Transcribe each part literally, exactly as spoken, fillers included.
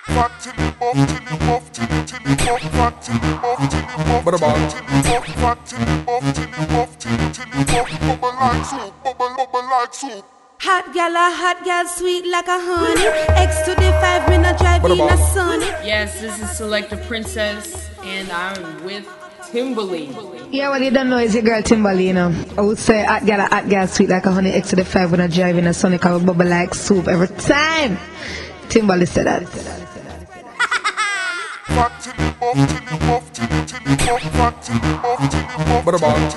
What about? Hot gal, a hot gal, sweet like a honey. X to the five, me not drive in a sunny. Yes, this is Selector Princess, and I'm with Timberly. Yeah, what you don't know is your girl Timberly, you know. I would say hot gal, a hot gal, sweet like a honey. X to the five, when I drive in a sunny, cause bubble like soup every time. Timberly said that. What about?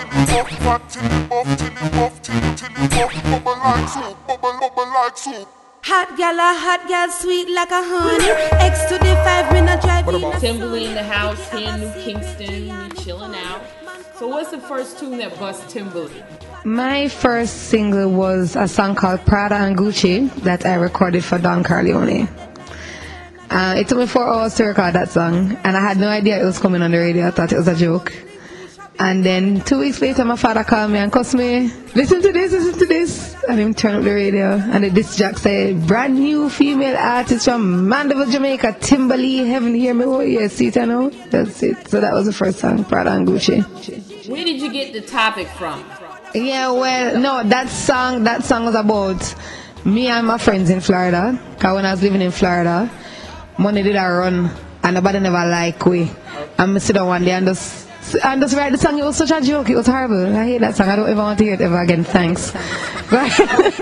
Hot gal, a hot gal, sweet like a honey. X to the five, me not drive in a Timberly in the house here in New Kingston, we chilling out. So what's the first tune that bust Timberly? My first single was a song called Prada and Gucci that I recorded for Don Corleone. Uh, it took me four hours to record that song, and I had no idea it was coming on the radio. I thought it was a joke. And then two weeks later, my father called me and cussed me, listen to this, listen to this. And he turned up the radio, and the disc jock said, brand new female artist from Mandeville, Jamaica, Timberly, Heaven Hear Me. Oh, yeah, see it, I know. That's it. So that was the first song, Prada and Gucci. Where did you get the topic from? Yeah, well, no, that song, that song was about me and my friends in Florida. Because when I was living in Florida, money did I run, and nobody never like we. And I sit down one day and just, and just write the song. It was such a joke. It was horrible. I hate that song. I don't ever want to hear it ever again. Thanks. Right?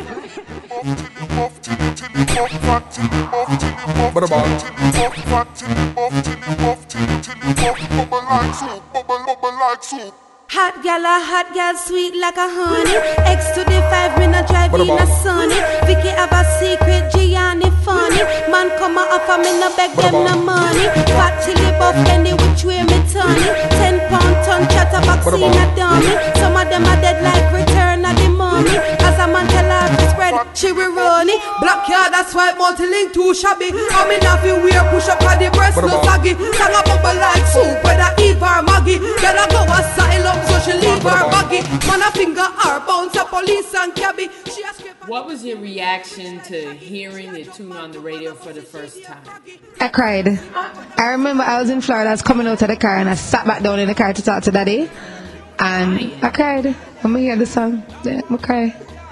What about? Hot gal, a hot gal, sweet like a honey. X to the five, me not drive in a sunny. Vicky have a secret, Gianni funny. Man come a offer, me no beg them no money. Fat chili buff, any which way me turn it. Ten pound ton chatterbox in a dummy. Some of them are dead like return of the mummy. As a man tell her to spread, she will run it. Black yard, that's why multi-link too shabby. I mean if you wear push up at the breast, no saggy. Sang a bubble like soup, whether Eve or Maggie. Girl I go asylum. So she leave her buggy. Man a finger her bounce a police and cabby. She a What was your reaction to hearing the tune on the radio for the first time? I cried. I remember I was in Florida, I was coming out of the car and I sat back down in the car to talk to Daddy. And I cried. When I hear the song, yeah, I cry.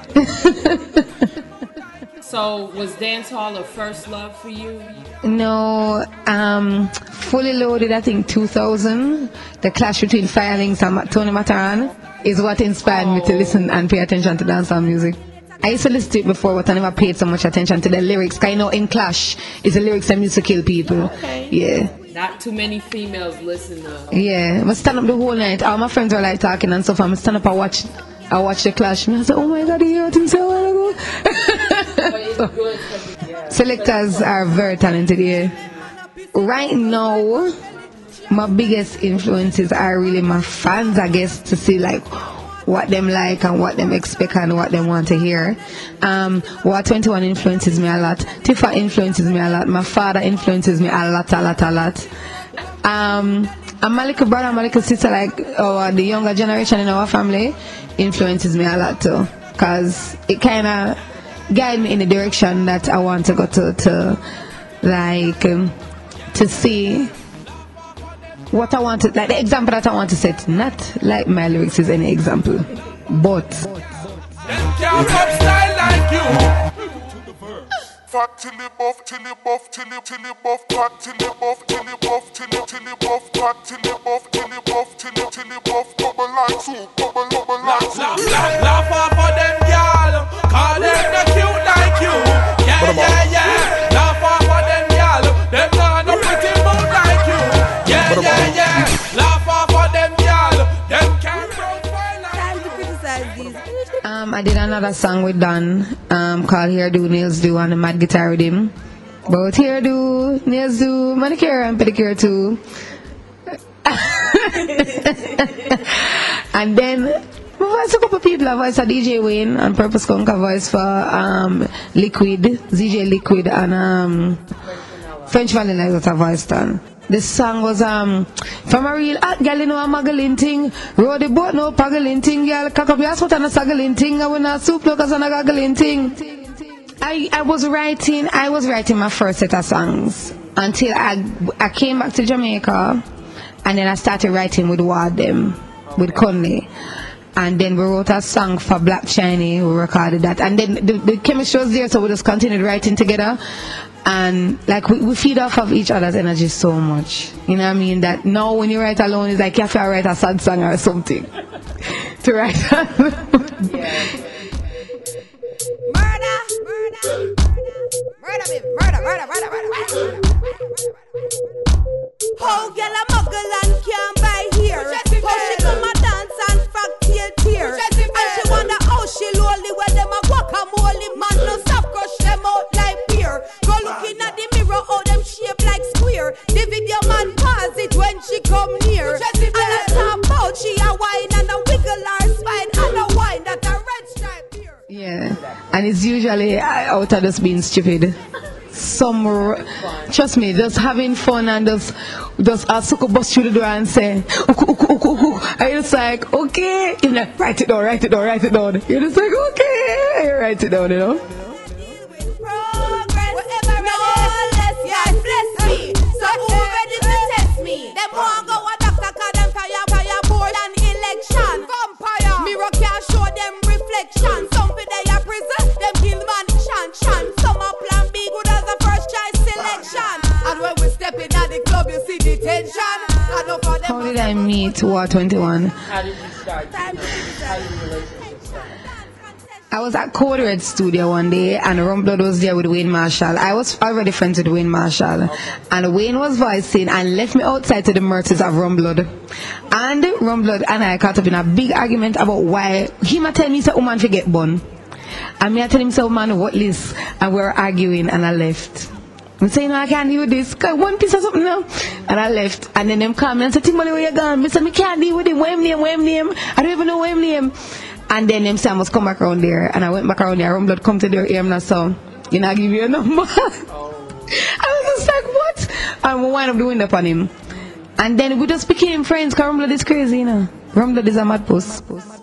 So was dancehall a first love for you? No, um, Fully Loaded, I think two thousand. The clash between Firelings and Tony Mataran is what inspired oh. me to listen and pay attention to dancehall music. I used to listen to it before, but I never paid so much attention to the lyrics. Cause you know, in Clash, it's the lyrics that used to kill people. Okay. Yeah. Not too many females listen to. Yeah, I stand up the whole night. All my friends were like talking and stuff. I stand up and watch. I watch the Clash. And I said, oh my God, you heard him so a while ago. But it's good. Yeah. Selectors are very talented here. Right now, my biggest influences are really my fans, I guess, to see like what them like and what them expect and what them want to hear. Um, War twenty-one influences me a lot. Tifa influences me a lot. My father influences me a lot, a lot, a lot. Um, and my little brother, my little sister, like or the younger generation in our family, influences me a lot too. Cause it kind of guide me in the direction that I want to go to, to like um, to see what I want to, like the example that I want to set. Not like my lyrics is any example, but can't pop style like you. Fat till it buff, till it buff, till it till it buff, fat till it buff, till it buff, till it till it buff, fat till it buff, till it buff, till it till it buff, bubble like soup, bubble bubble like soup. Laugh off for them y'all, cause them not cute like you. Yeah yeah yeah. Laugh off for them y'all, them not no pretty mood like you. Yeah yeah yeah. Laugh off for them y'all, them can't profile like you. Um, I did another song with Don um, called Hair Do, Nails Do on the Mad Guitar Rhythm. Both hair do, nails do, manicure and pedicure too. And then I voice a couple people. I voice a D J Wayne and Purple Skunk. I voice for um, Liquid, Z J Liquid and um, French Vanilla is what I voiced on. This song was um from a real hot girl, you know, a muggling thing. Row the boat, no paggling thing, girl. Cock up your ass, what and a saggling thing. I want a soup, no, cause I'm a gaggling thing. I, I was writing, I was writing my first set of songs until I I came back to Jamaica, and then I started writing with Wardem, okay. with Conley. And then we wrote a song for Black Chiney, we recorded that. And then the, the chemistry was there, so we just continued writing together. And like we, we feed off of each other's energy so much. You know what I mean? That now when you write alone, it's like you have to write a sad song or something to write. Murder, murder, murder, murder, murder, murder, murder. How girl a muggle and can't buy here? How she come a dance and frog tail tear? And she wonder how she lowly when them a guacamole man no stop crush them out like beer. Go looking at the mirror, how them shape like square. The video man pause it when she come near. And I talk about she a wine and a wiggle her spine and a wine that a red stripe beer. Yeah, and it's usually out of just being stupid. Some, trust me, just having fun and just, just ask to bust through the door and say, uku, uku, uku, uku. And it's like, okay, you know, write it down, write it down, write it down. You're just like, okay, write it down, you know. Progress, whatever no less, yes, bless me. So who ready to test me? Them want go a doctor, cause them fire, fire, board and election. Vampire, mirror can't show them reflection. Some for they are prison, them kill man, chan, chan. Some are plan B, good as a first choice selection. And when we step in at the club, you see the tension. How did I meet War twenty-one? How did you start? How did your relationship start? I was at Code Red Studio one day, and Rumblood was there with Wayne Marshall. I was already friends with Wayne Marshall, okay. And Wayne was voicing and left me outside to the murders of Rumblood. And Rumblood and I caught up in a big argument about why he might tell me say woman forget bun, and me I tell him say woman what list, and we were arguing, and I left. I'm saying, no, I can't deal with this. Cause one piece of something now. And I left. And then them come and said, Timothy, where you gone? I said, I can't deal with him. What him name? What him name? I don't even know what him name. And then them said, I must come back around there. And I went back around there. Rumblood come to their ear and I saw, you know, I give you a number. Oh. I was just like, what? And we wind up the window upon him. And then we just became friends. Cause Rumblood is crazy, you know. Rumblood is a mad post.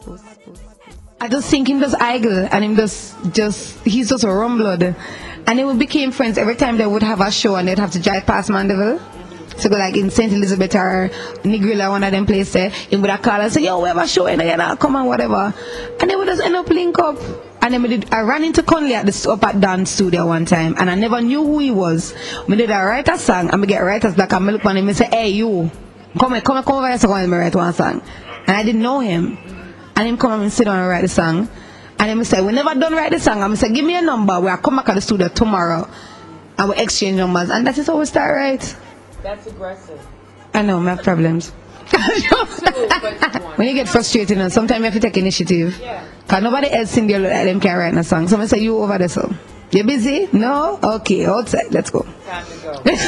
I just think him just idle. And him just, just, he's just a Rumblood. And then we became friends. Every time they would have a show and they'd have to drive past Mandeville. So go like in Saint Elizabeth or Negrilla, one of them places there. He would have called and say, yo, we have a show and you know, come on, whatever. And then we just end up link up. And then we did, I ran into Conley at the up at Dan's studio one time and I never knew who he was. We did a write a song and we get writers back and I look on him and say, hey you, come here, come here, come over here so come and write one song. And I didn't know him. And him come and sit down and write the song. And then we say, we never done write the song. And we say, give me a number. We'll come back at the studio tomorrow. And we exchange numbers. And that is how we start, right? That's aggressive. I know, I have problems. When you get frustrated, you know, sometimes you have to take initiative. Yeah. Because nobody else in there look like them can write a song. So I say, you over there, so. You busy? No? Okay, outside. Let's go. Time to go.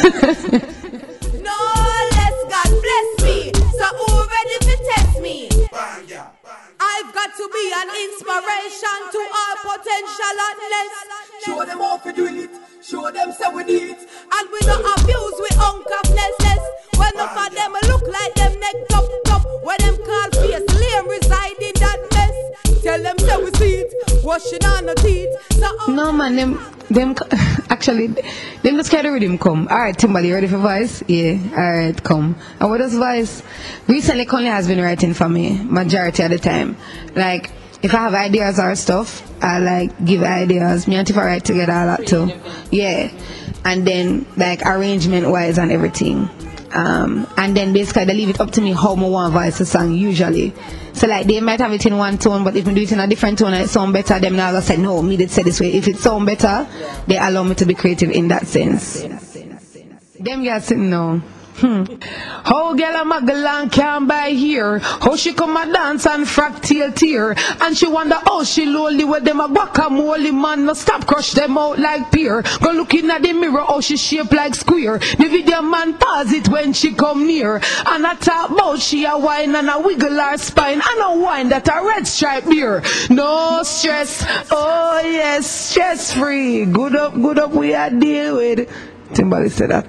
No less, God bless me. So who ready to test me? Bang, yeah. I've got to be an inspiration to our potential unless show them how to do it, show them say we need it. And we don't abuse with uncomfortableness. When enough of them look like them neck top top. When them call face lame reside in that mess. Tell them say we see it, washing on the teeth. So no man, them them actually them just carry rhythm come. Alright, Timberly, ready for voice? Yeah, alright, come. And what does voice? Recently Conley has been writing for me, majority of the time. Like if I have ideas or stuff, I like give ideas. Me and Tifa write together a lot too. Yeah. And then like arrangement wise and everything. Um, and then basically they leave it up to me how I want to voice the song usually. So like they might have it in one tone, but if we do it in a different tone and it sound better, them now say no, me did say this way. If it sound better, they allow me to be creative in that sense. Them guys sitting now. Hmm. How girl a muggle and can't buy here. How she come a dance and frack tail tear. And she wonder how she lonely with them a guacamole man. No stop crush them out like pear. Go looking at the mirror how she shape like square. The video man pause it when she come near. And I talk about she a wine and a wiggle her spine. And a wine that a red stripe beer. No stress. Oh yes, stress free. Good up, good up we are deal with. Timberly said that.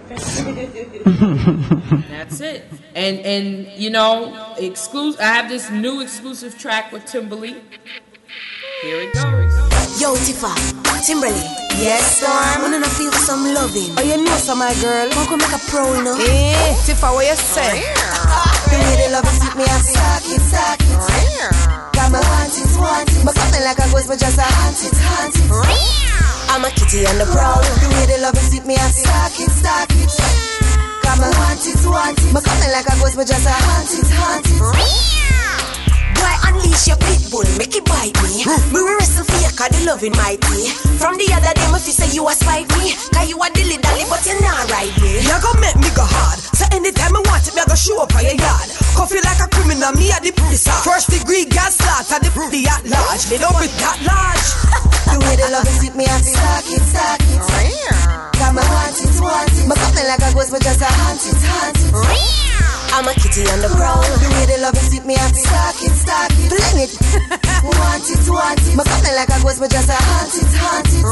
That's it. And and you know, exclusive. I have this new exclusive track with Timberly. Here it goes. Yo, Tifa, Timberly. Yes, Storm. Wanna not feel some loving. Oh, you know some, my girl. Come come make a pro, you know. Eh, Tifa, what you say? The way the love is with me, I suck it, suck it. Got my want it, want it. My something like a ghost, but just a hunt it, hunt it. I'm a kitty and the prowl. The way the love is with me, I suck it, suck it. Got my want it, want it. My something like a ghost, but just a hunt it, hunt it. Boy, unleash your pit bull, make it bite me. Me we wrestle for you, cause the loving mighty. From the other day, my fist say you a spite me. Cause you a dilly dally, but you're not right me. You gon' make me go hard. So anytime I want it, me I go show up on your yard. Coffee like a criminal, me a the police. First degree gas slaughter, the pretty at large. They don't be that large. The way the love is with me, I suck it, suck it. Got my want it, want it. My something like a ghost, but just a hunt it, hunt it. I'm a kitty on the prowl. The way the love is with me, I suck it, suck it. Bling it. Want it, want it. My something like a ghost, but just a hunt it, hunt it.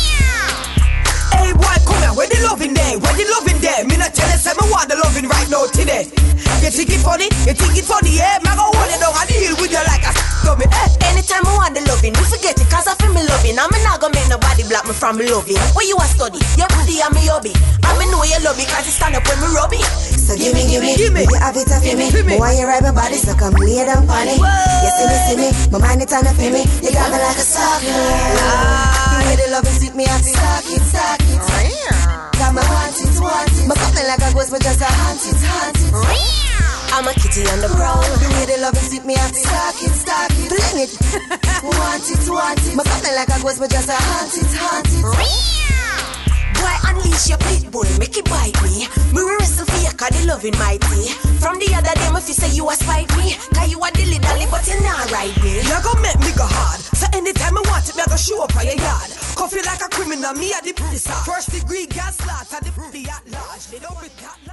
Hey boy, come here, where the loving there? Where the loving there? Me not tell you, say me want the loving right now today. You think it funny? You think it funny, yeah? Me go hold it down and deal with you like a dummy, eh? Anytime I want the loving, you forget it, cause I feel me loving. I'm not gonna make nobody block me from me loving. Where you a study? Your body and me hobby. I me know you love me, cause you stand up when me rub it. So give me, give me, give me. You have it up for me. But why you ride my body, so come lay down on it. You see me, see me, my mind is on up for me. You got me like a sucker. The way the love is with me, I suck it, suck it. Got my want it, want it. My something like a ghost, but just a hunt it, hunt it. I'm a kitty on the prowl. The way the love is with me, I suck it, suck it. Bling it. Want it, want it. My something like a ghost, but just a hunt it, hunt it. Boy, unleash your pit bull, make it bite me. Me we wrestle for you, cause the loving mighty. From the other day, my fist say you a spite me. Cause you a dilly dally, but you're not right me. You gon' make me go hard. So anytime I want it, me I go show up on your yard. Coffee like a criminal, me a the police. First degree gas slaughter, the pretty at large. They don't be that